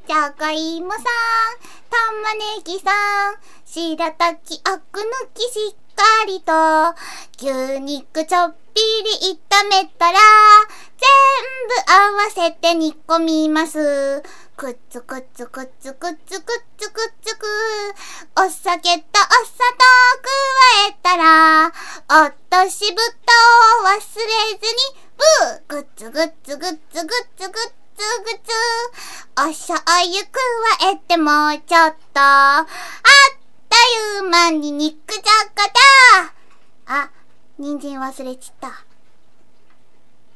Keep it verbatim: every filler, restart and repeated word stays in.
じゃがいもさん、玉ねぎさん、白滝あく抜きしっかりと、牛肉ちょっぴり炒めたら、全部合わせて煮込みます。くっつくっつくっつくっつくっつくっつく。お酒とお砂糖加えたら、落としぶとを忘れずに、ブー、ぐっつぐっつぐっつぐっつぐっつぐつ。お醤油加えてもうちょっと。あっという間に肉じゃがだ。あ、人参忘れちった。